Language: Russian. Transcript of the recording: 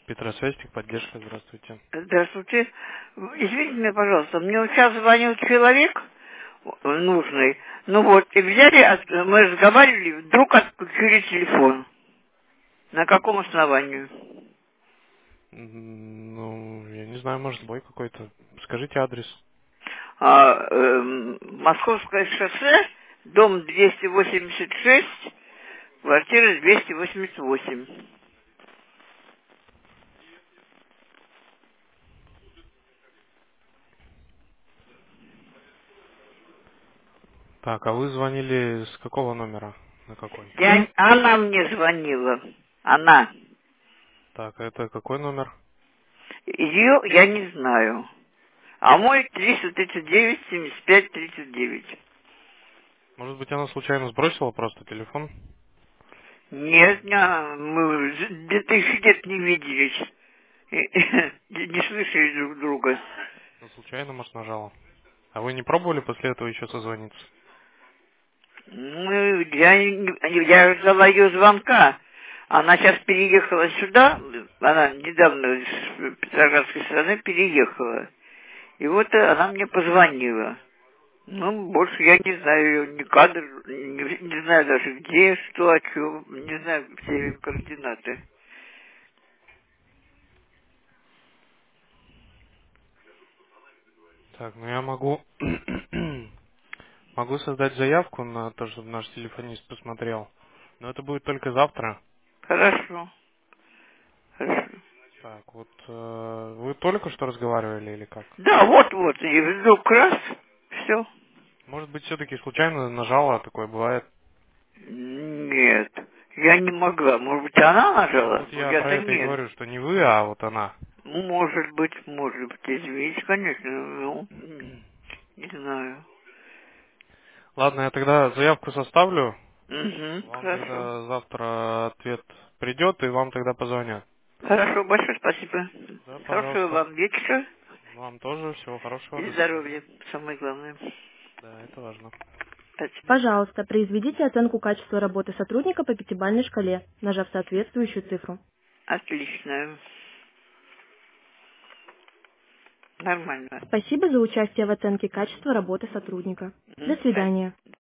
Петросвязь, техподдержка, здравствуйте. Здравствуйте. Извините меня, пожалуйста, мне вот сейчас звонил человек нужный, ну вот, и взяли, мы разговаривали, вдруг отключили телефон. На каком основании? Ну, я не знаю, может, сбой какой-то. Скажите адрес. Московское шоссе, дом 286, квартира 288. Так, а вы звонили с какого номера? На какой? Она мне звонила. Она. Так, а это какой номер? Ее я не знаю. А мой 339-75-39. Может быть, она случайно сбросила просто телефон? Нет, мы 2000 лет не виделись. Не слышали друг друга. Ну, случайно, может, нажала. А вы не пробовали после этого еще созвониться? Ну, я ждала ее звонка. Она сейчас переехала сюда. Она недавно с Петроградской стороны переехала. И вот она мне позвонила. Ну, больше я не знаю ее, ни кадр, не знаю даже где, что, о чем, не знаю все ее координаты. Так, ну я могу... могу создать заявку на то, чтобы наш телефонист посмотрел. Но это будет только завтра. Хорошо, хорошо. Так, вот вы только что разговаривали или как? Да, вот, и вдруг раз, все. Может быть, все-таки случайно нажала, такое бывает. Нет, я не могла. Может быть, она Ну нажала? вот я про Я-то это и нет. говорю, что не вы, а вот она. Может быть, извините, конечно, ну, не знаю. Ладно, я тогда заявку составлю. Угу, Вам хорошо. тогда завтра ответ придет, и вам тогда позвонят. Хорошо, большое спасибо. Да, Хорошего пожалуйста. вам вечера Вам тоже всего хорошего, и до свидания. здоровья, самое главное. Да, это важно. Спасибо. Пожалуйста, произведите оценку качества работы сотрудника по пятибалльной шкале, нажав соответствующую цифру. Отлично. Нормально. Спасибо за участие в оценке качества работы сотрудника. До Мгм. свидания.